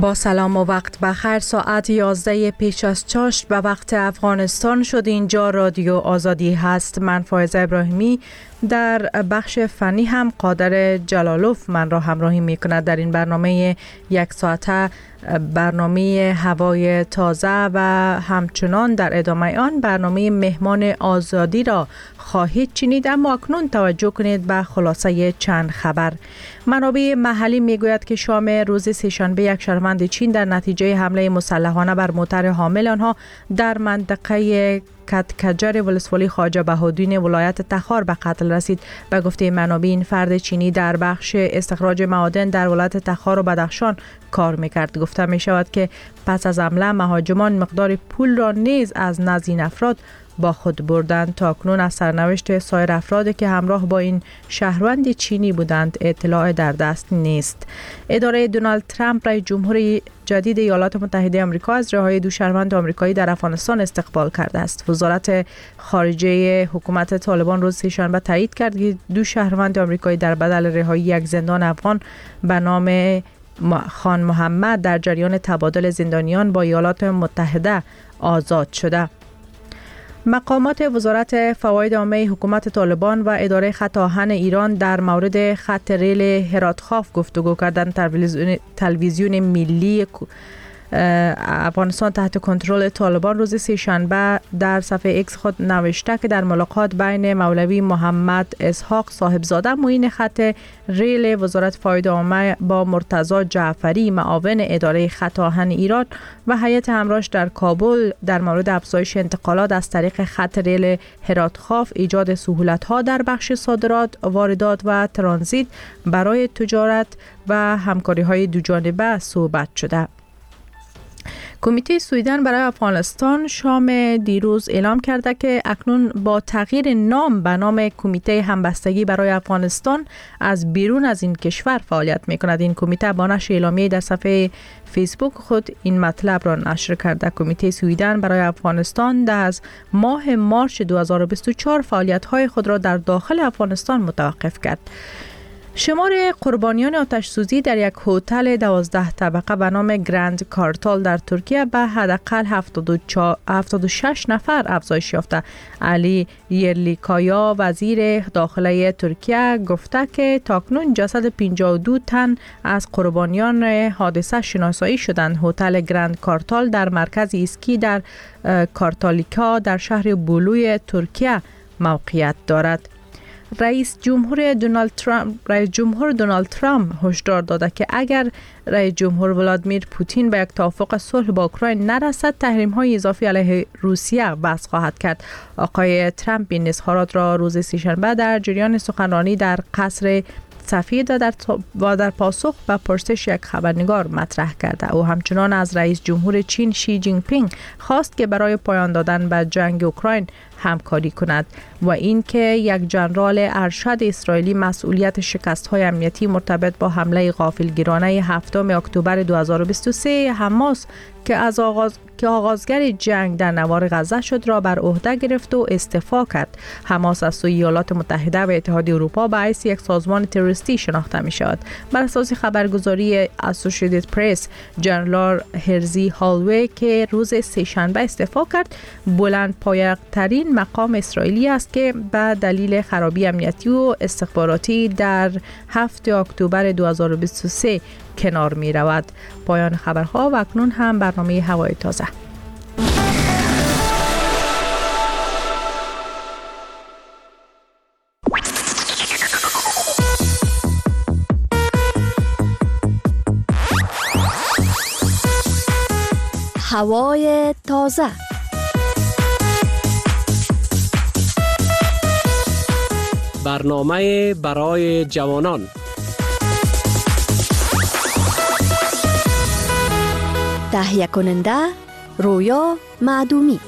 با سلام و وقت بخیر. ساعت 11 پیش از چاشت به وقت افغانستان شد. اینجا رادیو آزادی هست. من فائزه ابراهیمی، در بخش فنی هم قادر جلالوف من را همراهی می کند. در این برنامه یک ساعته برنامه هوای تازه و همچنان در ادامه آن برنامه مهمان آزادی را خواهید شنید. اما اکنون توجه کنید به خلاصه چند خبر. منابع محلی میگوید که شام روز سه‌شنبه یک شهروند چین در نتیجه حمله مسلحانه بر موتر حامل آنها در منطقه کتکجر ولسوالی خواجه بهاءالدین ولایت تخار به قتل رسید. به گفته منابع این فرد چینی در بخش استخراج معادن در ولایت تخار و بدخشان کار میکرد. گفته می شود که پس از حمله مهاجمان مقدار پول را نیز از نزد این افراد با خود بردند. تا اکنون از سرنوشت سایر افرادی که همراه با این شهروند چینی بودند اطلاع در دست نیست. اداره دونالد ترامپ رئیس جمهور جدید ایالات متحده آمریکا از رهایی دو شهروند آمریکایی در افغانستان استقبال کرده است. وزارت خارجه حکومت طالبان روز سه‌شنبه تایید کرد که دو شهروند آمریکایی در بدل رهایی یک زندان افغان به نام خان محمد در جریان تبادل زندانیان با ایالات متحده آزاد شده. مقامات وزارت فواید عامه حکومت طالبان و اداره خط آهن ایران در مورد خط ریل هرات خوف گفتگو کردند. تلویزیون ملی افغانستان تحت کنترل طالبان روز سه‌شنبه در صفحه ایکس خود نوشته که در ملاقات بین مولوی محمد اسحاق صاحبزاده معین خط ریل وزارت فواید عامه با مرتضی جعفری معاون اداره خط آهن ایران و هیئت همراهش در کابل در مورد افزایش انتقالات از طریق خط ریل هرات خوف، ایجاد سهولت‌ها در بخش صادرات، واردات و ترانزیت برای تجارت و همکاری‌های دوجانبه صحبت شده. کمیته سویدن برای افغانستان شام دیروز اعلام کرده که اکنون با تغییر نام به نام کمیته همبستگی برای افغانستان از بیرون از این کشور فعالیت می‌کند. این کمیته با نشر اعلامیه در صفحه فیسبوک خود این مطلب را نشر کرده. کمیته سویدن برای افغانستان از ماه مارس 2024 فعالیت‌های خود را در داخل افغانستان متوقف کرد. شمار قربانیان آتش سوزی در یک هتل 12 طبقه به نام گرند کارتال در ترکیه به حداقل 76 نفر افزایش یافته. علی یرلیکایا وزیر داخلی ترکیه گفته که تاکنون جسد 52 تن از قربانیان حادثه شناسایی شدند. هتل گرند کارتال در مرکز اسکی در کارتالیکا در شهر بولوی ترکیه موقعیت دارد. رئیس جمهور دونالد ترامپ هشدار داده که اگر رئیس جمهور ولادیمیر پوتین به یک توافق صلح با اوکراین نرسد، تحریم‌های اضافی علیه روسیه وضع خواهد کرد. آقای ترامپ این اظهارات را روز سه‌شنبه در جریان سخنرانی در قصر سفید و در پاسخ به پرسش یک خبرنگار مطرح کرده. او همچنان از رئیس جمهور چین شی جین پینگ خواست که برای پایان دادن به جنگ اوکراین همکاری کند و اینکه یک ژنرال ارشد اسرائیلی مسئولیت شکست‌های امنیتی مرتبط با حمله غافلگیرانه 7 اکتبر 2023 حماس که آغازگر جنگ در نوار غزه شد را بر عهده گرفت و استعفا کرد. حماس از سوی ایالات متحده و اتحادیه اروپا به حیث یک سازمان تروریستی شناخته می شود. بر اساس خبرگزاری اسوسییتد پرس، جنرال هرزی هالوی که روز سه‌شنبه استعفا کرد، بلندپایه‌ترین مقام اسرائیلی است که به دلیل خرابی امنیتی و استخباراتی در 7 اکتبر 2023 کنار می رود. پایان خبرها و اکنون هم برنامه هوای تازه. هوای تازه. برنامه برای جوانان. تهیه کننده رویا معدومی.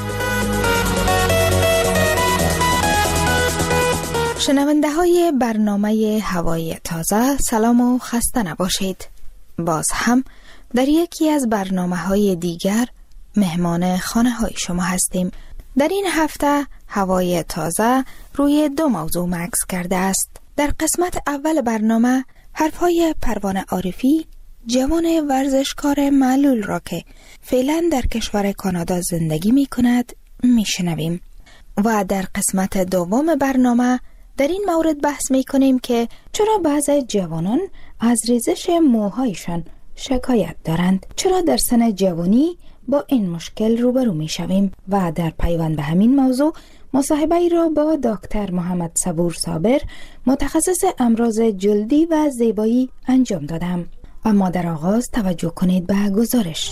شنونده های برنامه هوای تازه، سلام و خسته نباشید. باز هم در یکی از برنامه های دیگر مهمان خانه های شما هستیم. در این هفته هوای تازه روی 2 موضوع مکث کرده است. در قسمت اول برنامه حرفهای پروانه عارفی جوان ورزشکار معلول را که فعلا در کشور کانادا زندگی می کند می شنویم. و در قسمت دوم برنامه در این مورد بحث می کنیم که چرا بعضی جوانان از ریزش موهایشان شکایت دارند، چرا در سن جوانی با این مشکل روبرو می شویم. و در پیوند به همین موضوع مصاحبه ای را با دکتر محمد صبور صابر متخصص امراض جلدی و زیبایی انجام دادم. اما در آغاز توجه کنید به گزارش.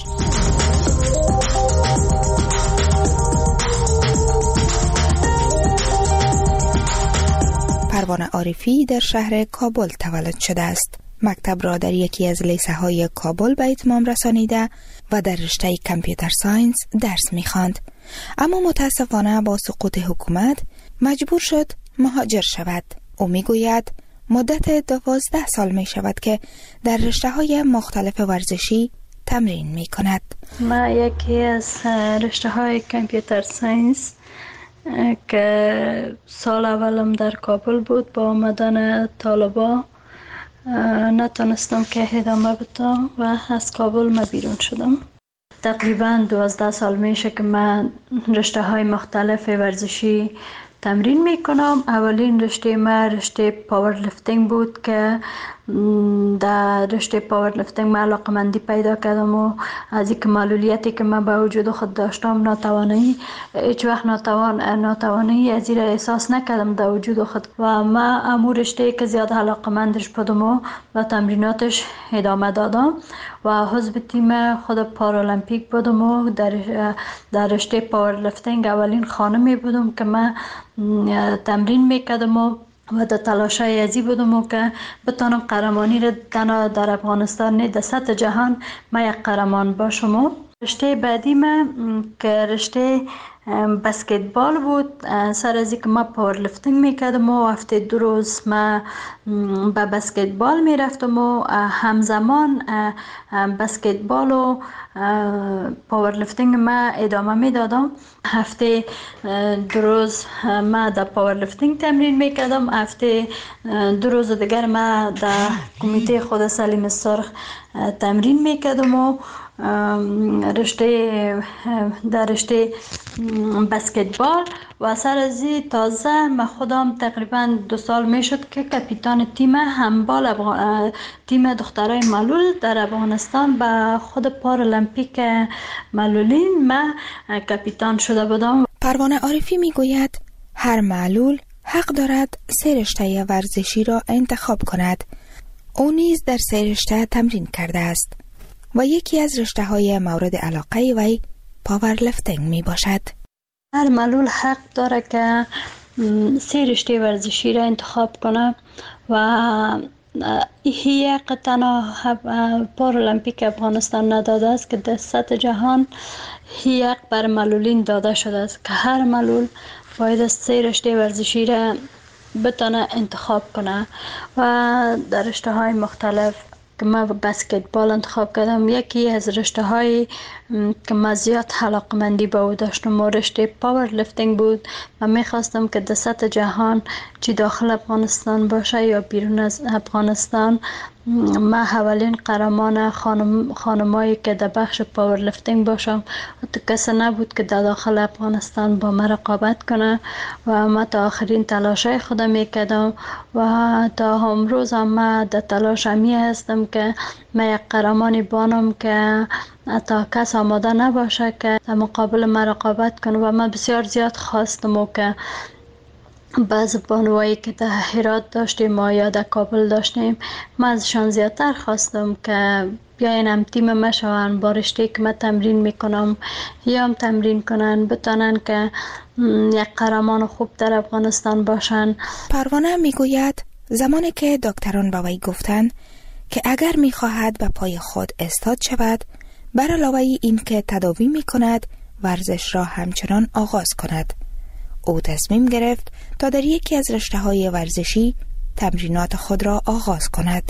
پروانه عارفی در شهر کابل تولد شده است. مکتب را در یکی از لیسه های کابل به اتمام رسانیده و در رشته کامپیوتر ساینس درس می‌خواند. اما متاسفانه با سقوط حکومت مجبور شد مهاجر شود. او میگوید مدت 12 سال می شود که در رشته های مختلف ورزشی تمرین می کند. ما یکی از رشته های کامپیوتر ساینس که سال اولم در کابل بود، با آمدن طالبا نتونستم که ادامه بدم و از کابل ما بیرون شدم. تقریبا 12 سال میشه که من رشته های مختلف ورزشی تمرین میکنم. اولین رشته ما رشته پاور لیفتینگ بود که در رشته پاور لیفتینگ من علاقه‌مندی پیدا کردم و از اینکه معلولیتی که من به وجود خود داشتم، ناتوانی، هیچ وقت ناتوانی از این احساس نکردم در وجود خود و من امور رشته که زیاد علاقه‌مندش بودم و تمریناتش ادامه دادم و حزب تیم خود پارالمپیک بودم و در رشته پاور لیفتینگ اولین خانمی بودم که من تمرین میکردم و در تلاشای ازی بودم که بتانم قهرمانی را تنها در افغانستان نه در سطح جهان من یک قهرمان باشم. رشته بعدی من که رشته بسکتبال بود. سر از اینکه من پاور لیفتینگ میکردم و هفته 2 روز من به بسکتبال میرفتم و همزمان بسکتبال و پاور لیفتینگ من ادامه میدادم. هفته 2 روز من در پاور لیفتینگ تمرین میکردم، هفته 2 روز دیگر من در کمیته خود سلیم سرخ تمرین میکردم و در رشته بسکتبال و سر از تازه من خودم تقریبا 2 سال میشد که کاپیتان تیم هندبال تیم دخترای معلول در افغانستان به خود پارالمپیک معلولین من کاپیتان شده بودم. پروانه عارفی میگوید هر معلول حق دارد 3 رشته ورزشی را انتخاب کند. او نیز در 3 رشته تمرین کرده است و یکی از رشته های مورد علاقه وی پاور لیفتینگ می باشد. هر معلول حق داره که 3 رشته ورزشی را انتخاب کنه و یک تنها پارالمپیک افغانستان نداده است که در سطح جهان یک بر معلولین داده شده است که هر معلول باید 3 رشته ورزشی را بتونه انتخاب کنه و در رشته های مختلف که من بسکتبال انتخاب کردم. یکی از رشته های که من زیاد علاقه‌مندی به او داشتم و رشته پاور لیفتینگ بود. من میخواستم که در سطح جهان چی داخل افغانستان باشه یا بیرون از افغانستان من اولین قهرمان خانمایی که در بخش پاور لیفتینگ باشم. کسی نبود که در داخل افغانستان با من رقابت کنه و من تا آخرین تلاشای خودم میکردم و تا امروز هم من در تلاش همی هستم که من یک قهرمانی بانم که تا کس آماده نباشه که در مقابل من رقابت کنه و من بسیار زیاد خواستم و که بعض بانوایی که در هرات داشتیم ما یا در کابل داشتیم من ازشان زیادتر خواستم که بیاین هم تیم ما شوند، با رشته که من تمرین میکنم یا هم تمرین کنن، بتانن که یک قهرمان خوب در افغانستان باشن. پروانه میگوید زمانی که دکتران با وی گفتند که اگر میخواهد به پای خود استاد شود، بر علاوه این که تداوی میکند ورزش را همچنان آغاز کند. او تصمیم گرفت تا در یکی از رشته‌های ورزشی تمرینات خود را آغاز کند.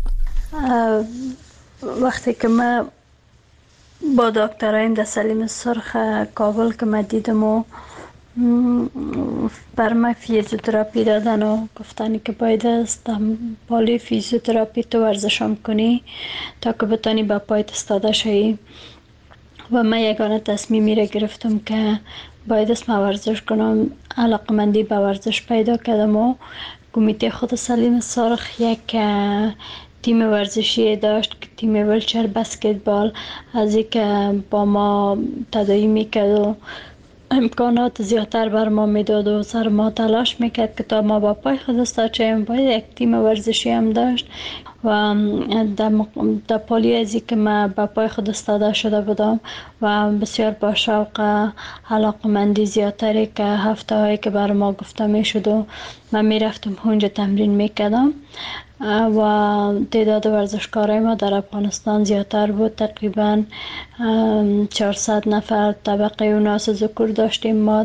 وقتی که من با دکتراین در سلیم سرخ کابل که من دیدم و بر من فیزیوتراپی دادن و گفتن که باید از دنبال فیزیوتراپی تو ورزشم کنی تا که بتانی با پایت استاده شوی. و من یگانه تصمیمی را گرفتم که باید اسم ورزش کنم. علاقمندی به ورزش پیدا کردم و کمیته خود سلیم سارخ یک تیم ورزشی داشت که تیم ویلچر بسکتبال، از اینکه با ما تداعی میکرد و امکانات زیادتر بر ما میداد و سر ما تلاش میکرد که تا ما با پای خود استاد شویم. باید یک تیم ورزشی هم داشت و در پالی از که من با پای خود استاده شده بودم و بسیار با شوق علاقمندی زیادتری که هفته هایی که بر ما گفته میشد و من میرفتم اونجا تمرین میکردم و تعداد ورزشکارای ما در افغانستان زیادتر بود. تقریبا 400 نفر طبقه اوناس ذکور داشتیم ما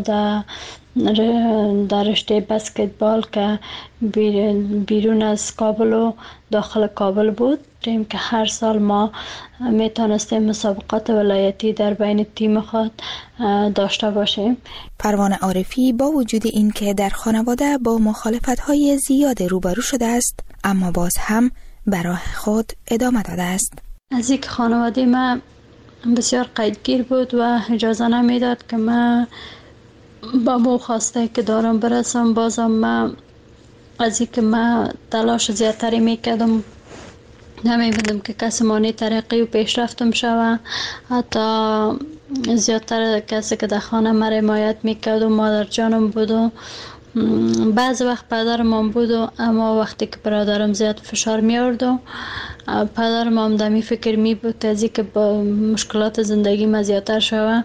در رشته بسکتبال که بیرون از کابل و داخل کابل بود که هر سال ما میتونستیم مسابقات ولایتی در بین تیم خود داشته باشیم. پروانه عارفی با وجود این که در خانواده با مخالفت‌های زیاد روبرو شده است، اما باز هم به راه خود ادامه داده است. از اینکه خانواده من بسیار قیدگیر بود و اجازه نمیداد که من با مو خواسته که دارم برسم، بازم من از اینکه من تلاش زیادتری میکردم نمی‌بودم که کسی مانع ترقی و پیشرفتم شوه. حتی زیادتر کسی که در خانه مرا حمایت میکرد و مادر جانم بود و بعض وقت پدرم هم بود و اما وقتی که برادرم زیاد فشار میارد و پدرم هم دمی فکر می بود از اینکه با مشکلات زندگی ما زیادتر شوه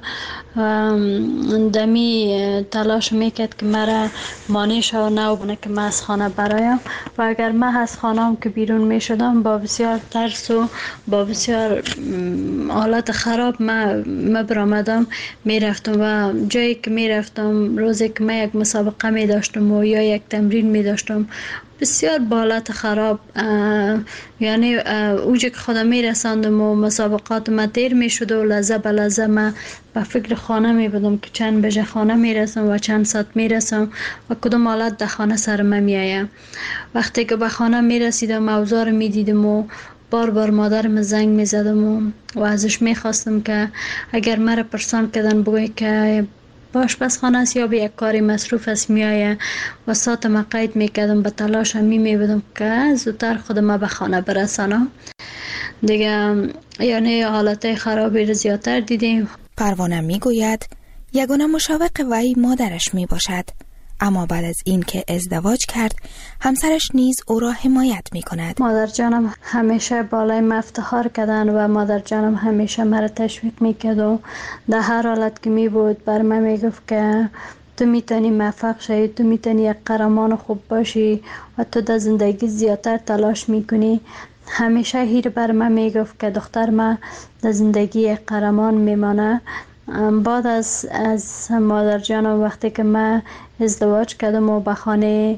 دمی تلاش میکرد که مرا مانع شوه نه که من از خانه برایم. و اگر من از خانه هم که بیرون می شدم با بسیار ترس و با بسیار حالت خراب من برآمدم میرفتم و جایی که میرفتم روزی که من یک مسابقه می داشتم و یا یک تمرین می داشتم بسیار با حالت خراب، یعنی اوجه که خودم می رساندم و مسابقات ما تیر می شد و لحظه به لحظه من به فکر خانه می بودم که چند بجه خانه می رسم و چند ساعت می رسم و کدام حالت در خانه سر من می آیم. وقتی که به خانه می رسیدم اوضاع می دیدم و بار مادرم زنگ می زدم و ازش می خواستم که اگر مرا پرسان کردن بگوی که آشپزخانه است یا به یک کاری مصروف است میایه و ساعت ما قید میکردم، به تلاش هم میبودم که زودتر خودم به خانه برسانم دیگه. یعنی حالت خرابی رو زیادتر دیدیم. پروانه میگوید یگانه مشوق وی مادرش میباشد، اما بعد از این که ازدواج کرد همسرش نیز او را حمایت می کند. مادر جانم همیشه بالای من افتخار کردن و مادر جانم همیشه مرا تشویق می کرد و در هر حالت که می بود بر من می گفت که تو میتونی موفق شی، تو میتونی یک قهرمان خوب باشی و تو در زندگی زیادتر تلاش میکنی. همیشه هیر بر من می گفت که دختر من در زندگی یک قهرمان میمانه. بعد از مادر جانم وقتی که من ازدواج کردم و به خانه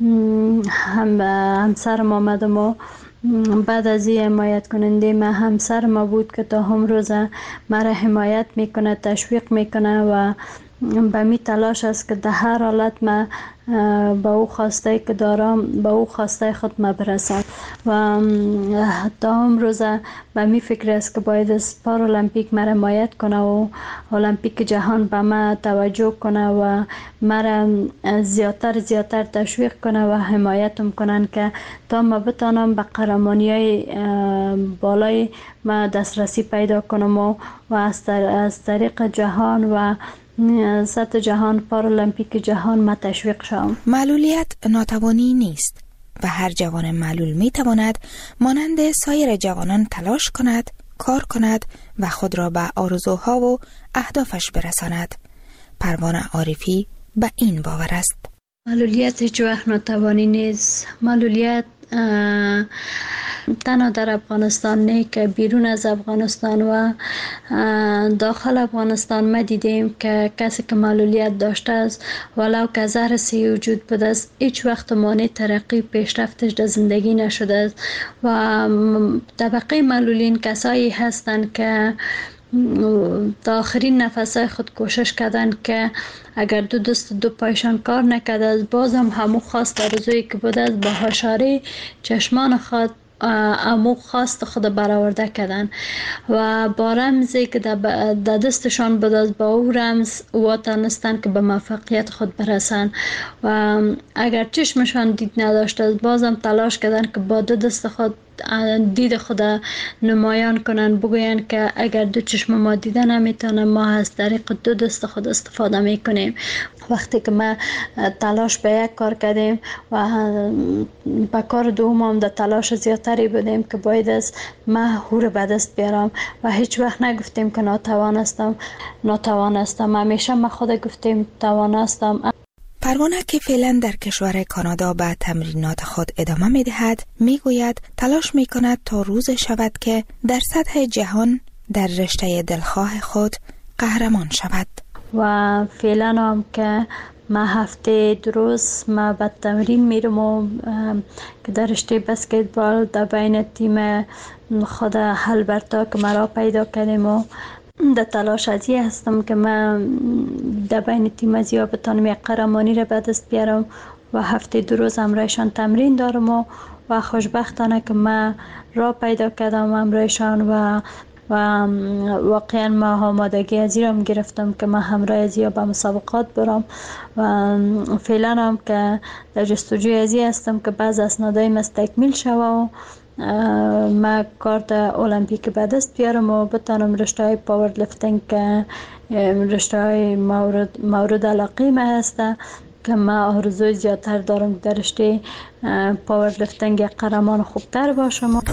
همسرم آمدم و بعد از این حمایت کننده من همسر ما بود که تا هم روز مرا حمایت میکنه، تشویق میکنه و به می تلاش است که در هر حالت من با او خواسته که دارم با او خواسته خود ما برسم و تا هم روز به می فکر است که باید از پارالمپیک مرا حمایت کنه و المپیک جهان به من توجه کنه و مرا زیادتر تشویق کنه و حمایتم کنن که تا ما بتانم به قهرمانی‌های بالای ما دسترسی پیدا کنم و از طریق جهان و سطح جهان پارالمپیک جهان ما تشویق شوم. معلولیت ناتوانی نیست و هر جوان معلول می تواند مانند سایر جوانان تلاش کند، کار کند و خود را به آرزوها و اهدافش برساند. پروانه عارفی به این باور است. معلولیت هیچ وقت ناتوانی نیست. معلولیت تنها در افغانستان نه که بیرون از افغانستان و داخل افغانستان ما دیدیم که کسی که معلولیت داشته است ولو که زهر سی وجود بوده است هیچ وقت مانع ترقی پیشرفتش در زندگی نشده است و طبقه معلولین کسایی هستند که تا آخرین نفسای خود کوشش کردن که اگر دو دست دو پایشان کار نکرده از بازم همو خواست آرزویی که بود از با هشاری چشمان خود امو خواست خود برآورده کردن و با رمزی که در دستشان بود از با او رمز و تانستن که به موفقیت خود برسن و اگر چشمشان دید نداشت از بازم تلاش کردن که با دو دست خود دید خود نمایان کنن، بگوین که اگر دو چشم ما دیده نمیتونه ما از طریق دو دست خود استفاده میکنیم. وقتی که ما تلاش به یک کار کردیم و به کار دوم هم در تلاش زیادتری بودیم که باید از ما هور به دست بیارم و هیچ وقت نگفتیم که ناتوانستم. همیشه ما خود گفتیم توانستم. پروانه که فعلا در کشور کانادا به تمرینات خود ادامه می دهد می گوید تلاش می کند تا روز شود که در سطح جهان در رشته دلخواه خود قهرمان شود. و فعلا هم که ما هفته 2 روز ما به تمرین میرم و که در رشته بسکتبال در بین تیم خود هلبرتا که مرا پیدا کردیم و در تلاش ازی هستم که من در بین تیم ازیا بتانم یک قهرمانی را به دست بیارم و هفته 2 روز همراهشان تمرین دارم و خوشبختانه که من را پیدا کردم همراهشان و واقعا ما آمادگی ازی را گرفتم که من همراه ازیا به مسابقات برم و فعلا هم که در جستجوی ازی هستم که بعض اسنادای مستکمیل شوه و ما کارت المپیک به دست بیارم و بتانم رشته های پاور لفتینگ که رشته های مورد علاقه ما هسته که ما آرزوی زیادتر دارم در رشته پاور لفتینگ قهرمان خوبتر باشم.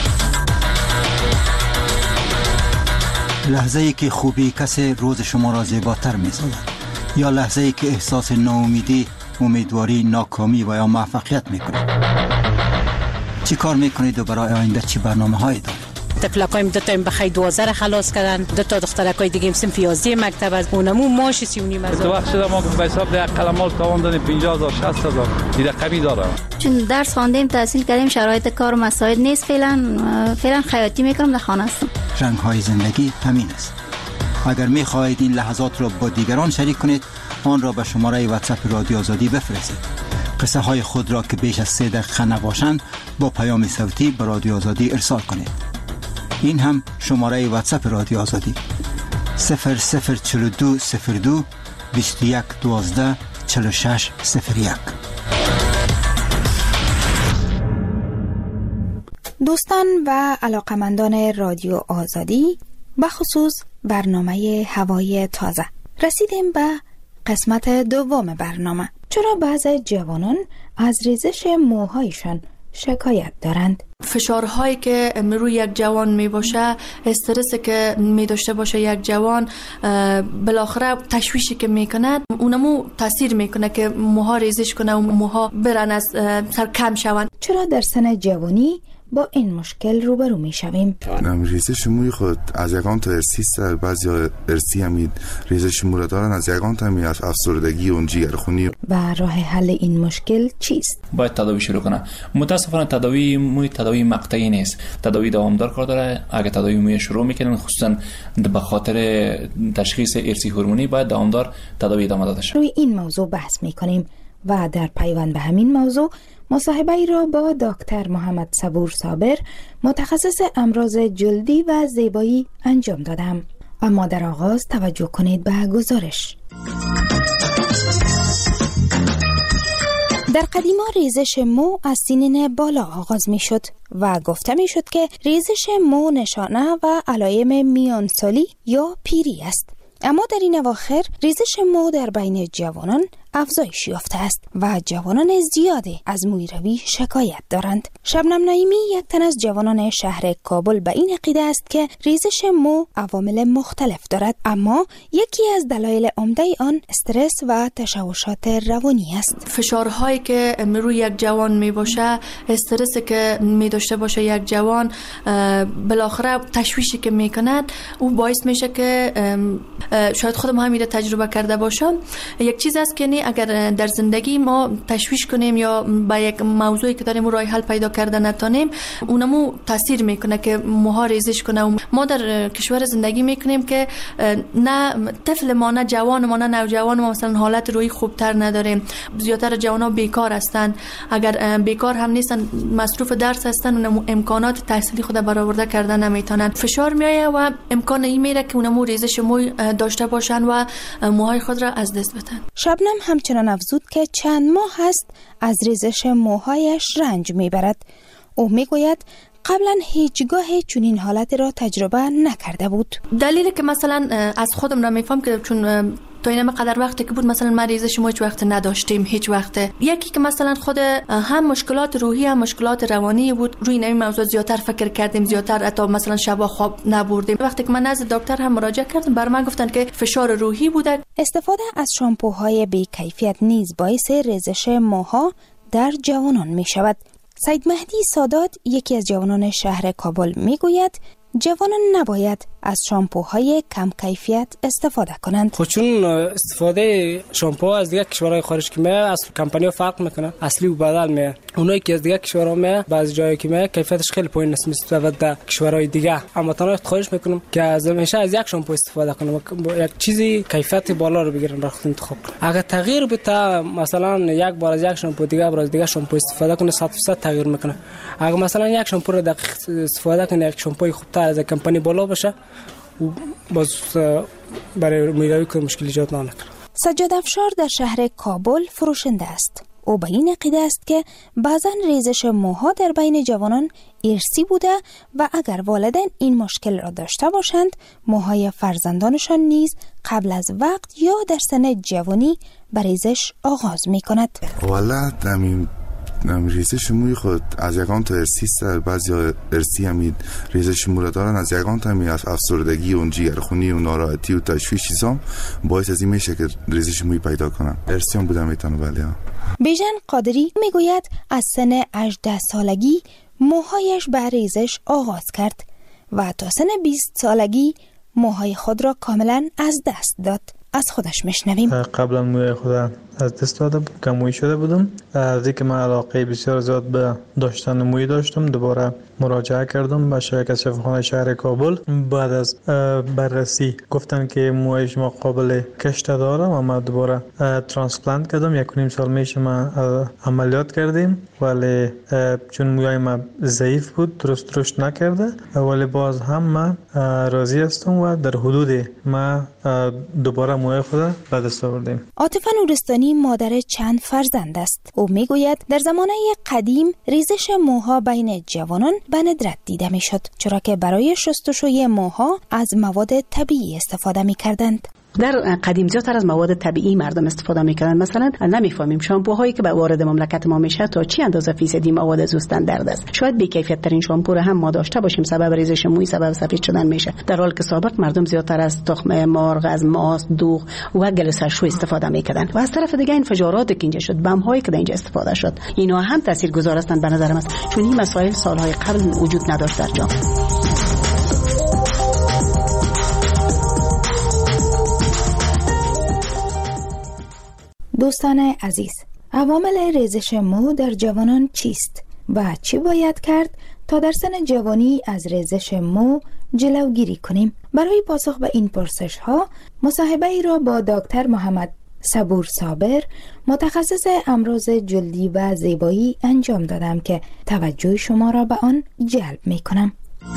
لحظه ای که خوبی کسی روز شما را زیباتر می سازد یا لحظه ای که احساس ناامیدی، امیدواری، ناکامی و یا موفقیت می کنید؟ چی کار می کنید و برای آینده چی برنامه هایی دارید؟ طفلکایم 2 تا بخی 12 خلاص کردن، 2 تا دخترکای دیگه صنف 11 مکتب از اونمو ماش 39 از تو وقت شده ما به حساب ده قلمال تاوان دادیم 50000 60000 دیگه کمی داره. چون درس خواندیم تحصیل کردیم شرایط کار مساعد نیست، فعلا خیاطی میکنم در خانه هستم. رنگ های زندگی همین است. اگر می خواهید این لحظات را با دیگران شریک کنید آن را به شماره واتساپ رادیو آزادی بفرستید. قصه های خود را که بیش از 3 دقیقه نباشند با پیام صوتی به رادیو آزادی ارسال کنید. این هم شماره واتساپ رادیو آزادی 004202 21 12 46 01. دوستان و علاقمندان رادیو آزادی، بخصوص برنامه هوای تازه، رسیدیم به قسمت دوم برنامه. چرا بعضی جوانان از ریزش موهایشان شکایت دارند؟ فشارهایی که روی یک جوان می باشه، استرسی که می داشته باشه یک جوان، بالاخره تشویشی که می کند اونمو تاثیر می کنه که موها ریزش کنه و موها برن از سر کم شون. چرا در سن جوانی با این مشکل روبرو می شویم؟ ریزش موی خود از یکان تا ارسی است، بعضی ارسی هم ریزش مو را دارن، از یکان تا هم افسردگی و جگرخونی. و راه حل این مشکل چیست؟ باید تداوی شروع کنه. متاسفانه تداوی موی تداوی مقطعی نیست، تداوی دوامدار کار داره. اگر تداوی موی شروع میکنن خصوصا به خاطر تشخیص ارسی هورمونی باید دوامدار تداوی ادامه داده شه. روی این موضوع بحث میکنیم و در پیوند به همین موضوع مصاحبه ای را با دکتر محمد صبور صابر، متخصص امراض جلدی و زیبایی انجام دادم. اما در آغاز توجه کنید به گزارش. در قدیما ریزش مو از سنین بالا آغاز می شد و گفته می شد که ریزش مو نشانه و علائم میانسالی یا پیری است. اما در این اواخر ریزش مو در بین جوانان افزایش یافته است و جوانان زیادی از مویروی شکایت دارند. شبنم نعیمی، یک تن از جوانان شهر کابل، به این عقیده است که ریزش مو عوامل مختلف دارد، اما یکی از دلایل عمده آن استرس و تشوشات روانی است. فشارهایی که روی یک جوان می باشه، استرسی که می داشته باشه یک جوان، بالاخره تشویشی که می کند او باعث میشه که شاید خودم هم تجربه کرده باشم. یک چیز است که یعنی اگر در زندگی ما تشویش کنیم یا به یک موضوعی که داریم راه حل پیدا کرده نتونیم، اونمو تاثیر میکنه که موها ریزش کنه. ما در کشور زندگی میکنیم که نه طفل ما، نه جوان ما، نه نوجوان ما مثلا حالت روحی خوبتر نداریم. زیادتر جوانا بیکار هستن، اگر بیکار هم نیستن مصروف درس هستن و امکانات تحصیلی خود برآورده کردن نمیتونن. فشار میایه و امکان این میره که اونمو ریزش موی داشته باشن و موهای خود را از دست بدن. شبنم همچنان افزود که چند ماه هست از ریزش موهایش رنج میبرد. او میگوید قبلا هیچگاه چنین حالت را تجربه نکرده بود. دلیلی که مثلا از خودم را میفهم که چون تا این قدر وقتی که بود مثلا ما ریزش ما هیچ وقت نداشتیم، هیچ وقت. یکی که مثلا خود هم مشکلات روحی هم مشکلات روانی بود، روی این موضوع زیادتر فکر کردیم، زیادتر حتی مثلا شب خواب نبردیم. وقتی که من نزد دکتر هم مراجعه کردم، بر من گفتن که فشار روحی بوده. استفاده از شامپوهای بی کیفیت نیز باعث ریزش موها در جوانان می شود. سید مهدی سادات، یکی از جوانان شهر کابل، میگوید جوانان نباید از شامپوهای کم کیفیت استفاده کنند. خب چون استفاده شامپو از دیگه کشورهای خارج که میاد از کمپانی فرق میکنه، اصلی و بدل میاد. اونایی که از دیگه کشورها میاد بعضی جایی که میاد کیفیتش خیلی پایین است نسبت به کشورهای دیگه. اما تنها خواهش میکنم که از همیشه از یک شامپو استفاده کنم، یک چیزی کیفیت بالا رو بگیرن، را خود انتخاب کنن. اگر تغییر بده، مثلا یک بار از یک شامپو دیگه بار از دیگه شامپو استفاده کنه، 100% تغییر میکنه. اگر مثلا یک شامپو رو دقیق استفاده کنه، یک شامپوی خوبتر از کمپانی بالا باشه، باز برای میروی که مشکل ایجاد نکنه. سجاد افشار در شهر کابل فروشنده است. او به این عقیده است که بعضا ریزش موها در بین جوانان ارثی بوده و اگر والدین این مشکل را داشته باشند، موهای فرزندانشان نیز قبل از وقت یا در سن جوانی به ریزش آغاز می کند. والا ریزش موی خود از یکان تا ارسی است، بعضی ارسی همین ریزش مو را دارن، از یکان تا همین افسردگی و جگرخونی و ناراحتی و تشویش چیزام باعث از این میشه که ریزش موی پیدا کنن. ارسی هم بودم میتونه. ولی بیژن قادری میگوید از سن 18 سالگی موهایش به ریزش آغاز کرد و تا سن 20 سالگی موهای خود را کاملا از دست داد. از خودش میشنویم. قبلا موی خودم از دست داده بود، کموی شده بودم. از اینکه من علاقه بسیار زیاد به داشتن موی داشتم، دوباره مراجعه کردم به شرکت شفاخانه شهر کابل. بعد از بررسی گفتن که موی شما قابل کشت داره و ما دوباره ترانسپلانت کردم. 1.5 سال میشه ما عملیات کردیم، ولی چون موی ما ضعیف بود، درست رشد نکرده، ولی باز هم من راضی هستم و در حدود ما دوباره موی خود به دست آوردیم. عاطفه نورستانی مادر چند فرزند است. او میگوید در زمانه قدیم ریزش موها بین جوانان به ندرت دیده میشد، چرا که برای شستشوی موها از مواد طبیعی استفاده میکردند. در قدیم زیادتر از مواد طبیعی مردم استفاده میکردن. مثلا نمیفهمیم شامپوهایی که به وارد مملکت ما میشه تا چی اندازه فیصدی مواد از استاندارد است. شاید بی کیفیت ترین شامپو رو هم ما داشته باشیم، سبب ریزش موی، سبب سفید شدن میشه، در حالی که سابق مردم زیادتر از تخم مرغ، از ماست، دوغ و گلوسرشوی استفاده میکردن. و از طرف دیگه انفجارات که اینجا شد، بم هایی که اینجا استفاده شد، اینا هم تاثیرگذار هستند به نظر من، چون این مسائل سالهای قبل وجود نداشت در جامعه. دوستان عزیز، عوامل ریزش مو در جوانان چیست و چی باید کرد تا در سن جوانی از ریزش مو جلوگیری کنیم؟ برای پاسخ به این پرسش ها مصاحبه ای را با دکتر محمد صبور صابر، متخصص امراض جلدی و زیبایی انجام دادم که توجه شما را به آن جلب می کنم.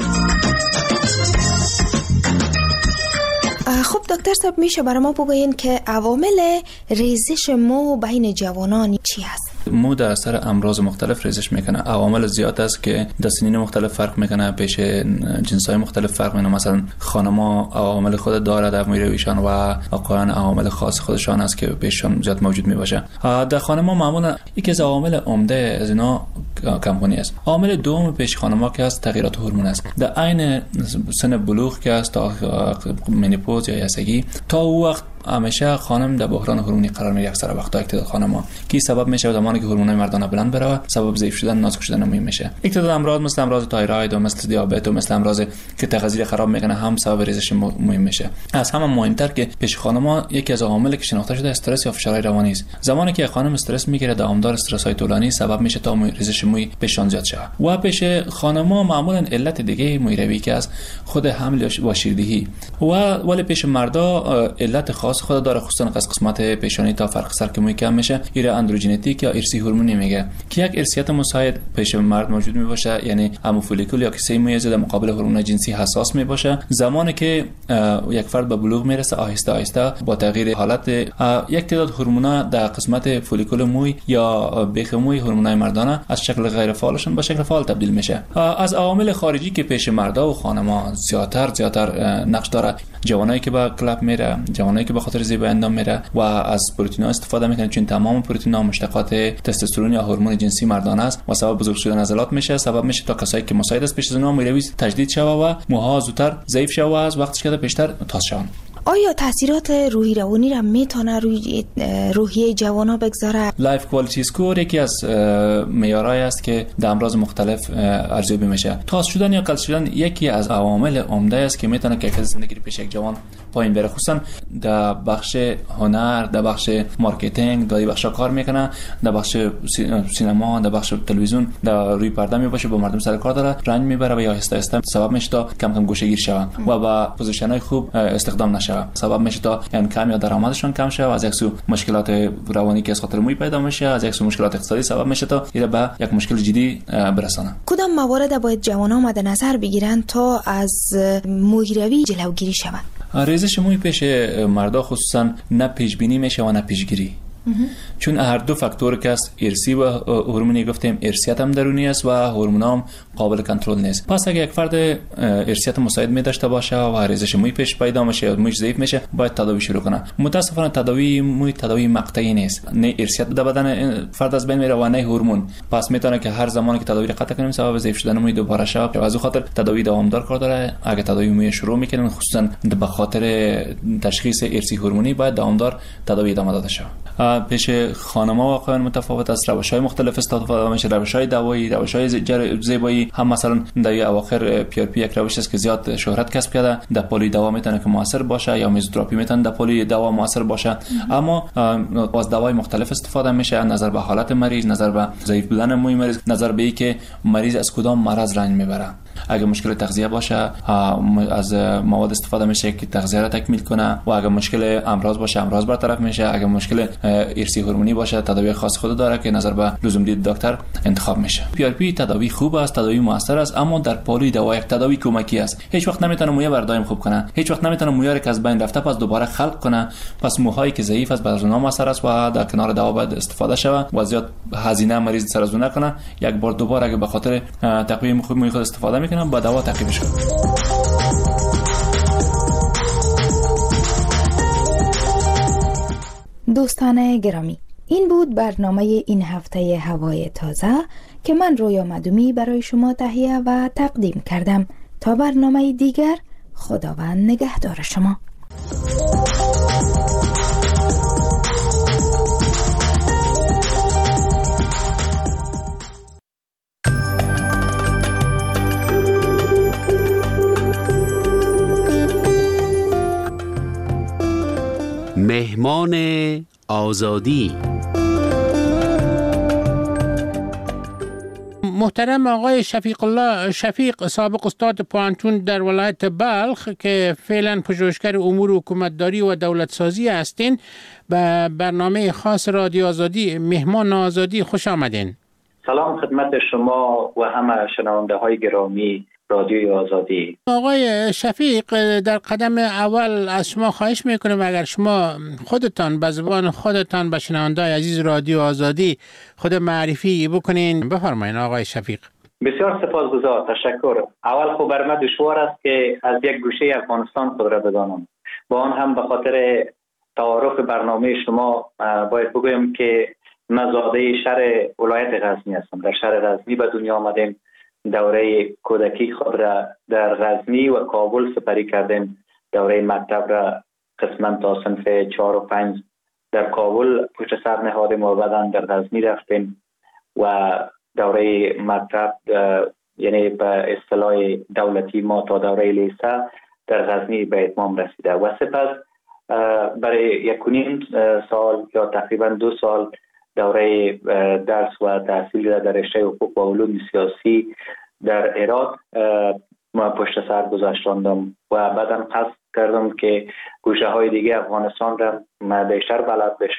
خب دکتر صاحب، میشه برای ما بگوین که عوامل ریزش مو بین جوانان چی هست؟ مو در اثر امراض مختلف ریزش میکنه. عوامل زیاد است که در سنین مختلف فرق میکنه، پیش جنسای مختلف فرق میکنه. مثلا خانم‌ها عوامل خود داره در مویرویشان و آقایان عوامل خاص خودشان است که پیششان زیاد موجود میباشه. در خانم‌ها معمولا یکی از عوامل عمده از اینا کمخونی است. عامل دوم پیش خانم‌ها که است تغییرات هورمون است. در عین سن بلوغ که است تا منوپوز یا یسگی، تا او وقت همیشه خانم در بحران هورمونی قرار میگیره. اکثر وقتا اکتداد خانم‌ها کی سبب میشه زمانی که هورمونای مردانه بلند بره، سبب ضعیف شدن، نازک شدن موی میشه. اکتداد امراض مثل امراض تایروید و مثل دیابت و مثل امراض که تغذیه خراب میکنه هم سبب ریزش موی میشه. از همه مهمتر که پیش خانم‌ها یکی از عواملی که شناخته شده استرس یا فشار روانی است. زمانی که خانم استرس میگیره، دوامدار استرس های طولانی سبب میشه تا ریزش موی پیشان زیاد شه. و پیش خانم‌ها معمولا علت دیگه موی روی که از خود حمل و شیردهی ولی پیش مردا علت خاص خود داره، خصوصا از قسمت پیشانی تا فرق سر که موی کم میشه، ایره اندروژنتیک یا ارثی هورمونی میگه که یک ارثیت مساعد پیش مرد موجود می باشه، یعنی همو فولیکول یا کیسه موی در مقابل هورمون جنسی حساس می باشه. زمانی که یک فرد به بلوغ میرسه، آهسته آهسته با تغییر حالت یک تعداد هورمونا در قسمت فولیکول موی یا بیخ موی، هورمونای مردانه از شکل غیر فعالشون به شکل فعال تبدیل میشه. از عوامل خارجی که پیش مردا و خانم‌ها زیادتر نقش داره، جوانایی که به کلاب میره، جوانایی که به خاطر زیبایی اندام میره و از پروتئین‌ها استفاده میکنه، چون تمام پروتئین‌ها مشتقات تستوسترون یا هورمون جنسی مردانه است و سبب بزرگ شدن عضلات میشه، سبب میشه تا کسایی که مساعد است پیش از اونها موی تجدید شوه و موها زودتر ضعیف شوه و از وقتش که بیشتر تاز شون. آیا تاثیرات روحی روانی را میتونه روی روحیه جوانا بگذاره؟ لایف کوالیتی اسکور یکی از معیارهایی است که در امراض مختلف ارزیابی میشه. تاز شدن یا کل شدن یکی از عوامل عمده است که میتونه کیفیت زندگی پیش یک جوان پایین بره، خصوصا در بخش هنر، در بخش مارکتینگ، در بخش کار میکنه، در بخش سینما، در بخش تلویزیون، در روی پرده میباشه، با مردم سر کار داره، رنج میبره و یا آهسته آهسته سبب میشه تا کم کم گوشه‌گیر شوه و با پوزیشن‌های خوب استخدام نشه، سبب میشه تا کم یا درآمدشون کم شه و از یک سو مشکلات روانی که از خاطر موی پیدا میشه، از یک سو مشکلات اقتصادی سبب میشه تا اینا به یک مشکل جدی برسانه. کدام موارد باید جوانان مد نظر بگیرن تا از موی روی جلوگیری شوند؟ ریزش موی پیش مردا خصوصا نه پیش بینی میشه و نه پیشگیری، چون هر دو فاکتور که است، ارثی و هورمونی گفتیم، ارثیت هم درونی است و هورمونام قابل کنترل نیست. پس اگه یک فرد ارثیت مساعد می داشته باشه و ریزش موی پیش پیدا میشه یا مویش ضعیف میشه، باید تداوی شروع کنه. متاسفانه تداوی موی تداوی مقطعی نیست، نه ارثیت در بدن فرد از بین میره و نه هورمون. پس میتونه که هر زمانی که تداوی قطع کنیم سبب ضعیف شدن موی دوباره شه. از خاطر تداوی دوامدار کار داره. اگه تداوی موی شروع میکنیم، خصوصا به خاطر تشخیص ارثی هورمونی، باید دوامدار تداوی ادامه داده شه. پیش خانم‌ها واقعا متفاوت است، روش‌های مختلف استفاده میشه، روش‌های دوایی، روش‌های زیبایی. هم مثلا در اواخر پی آر پی یک روش است که زیاد شهرت کسب کرده، در پلی دوا میتونه که موثر باشه، یا میزوتراپی میتونه در پلی دوا موثر باشه، اما از دوای مختلف استفاده میشه، نظر به حالت مریض، نظر به ضعیف بودن موی مریض، نظر به اینکه مریض از کدام مرض رنج میبره. اگه مشکل تغذیه باشه، از مواد استفاده میشه که تغذیه را تکمیل کنه، و اگه مشکل امراض باشه، امراض برطرف میشه. اگه مشکل ارثی هورمونی باشه، تداوی خاص خود داره که نظر به لزوم دید دکتر انتخاب میشه. پی آر پی تداوی خوب است، تداوی موثر است، اما در پالی دوا یک تداوی کمکی است. هیچ وقت نمیتونه موی بر دائم خوب کنه، هیچ وقت نمیتونه موی که از بین رفته پس دوباره خلق کنه. پس موهایی که ضعیف است بر اونها موثر است و در کنار دوا باید استفاده شود و زیاد هزینه مریض سر از اون نکنه. یک بار دوباره اگه به خاطر تقویم خوب موی خود استفاده میکنه، با دوا تعقیبش کنه. دوستان گرامی، این بود برنامه این هفته هوای تازه که من رویا مدومی برای شما تهیه و تقدیم کردم. تا برنامه دیگر، خداوند نگهدار شما. مهمان آزادی. محترم آقای شفیق الله شفیق، سابق استاد پوانتون در ولایت بلخ که فعلا پژوهشگر امور حکومتداری و دولت سازی هستین، به برنامه خاص رادیو آزادی مهمان آزادی خوش آمدین. سلام خدمت شما و همه شنونده های گرامی رادیوی آزادی. آقای شفیق، در قدم اول از شما خواهش میکنم اگر شما خودتان به زبان خودتان به شنونده‌های عزیز رادیو آزادی خود معرفی بکنین. بفرمایید آقای شفیق. بسیار سپاسگزار، تشکر. اول خب بر من دشوار است که از یک گوشه افغانستان خود را بدانم، با آن هم به خاطر تعارف برنامه شما باید بگویم که من زاده شهر ولایت غزنی هستم. در شهر غزنی به دنیا آمدیم، دوره کودکی خود را در غزنی و کابل سپری کردیم، دوره مکتب را قسما تا صنف 4 و 5 در کابل پشت سر نهادیم و بعداً در غزنی رفتیم و دوره مکتب یعنی به اصطلاح دولتی ما تا دوره لیسه در غزنی به اتمام رسیده و سپس برای 1.5 سال یا تقریبا 2 سال دوره درس و تحصیل در رشته حقوق و علوم سیاسی در عراق ما پشت سر گذاشتم و بعداً قصد کردم که گوشه های دیگه افغانستان را بیشتر بلد بشم